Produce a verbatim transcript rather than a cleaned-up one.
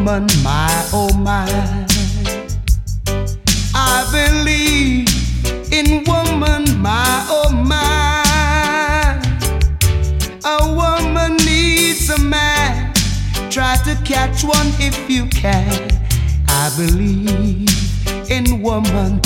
woman, my oh my. I believe in woman, my oh my. A woman needs a man. Try to catch one if you can. I believe in woman,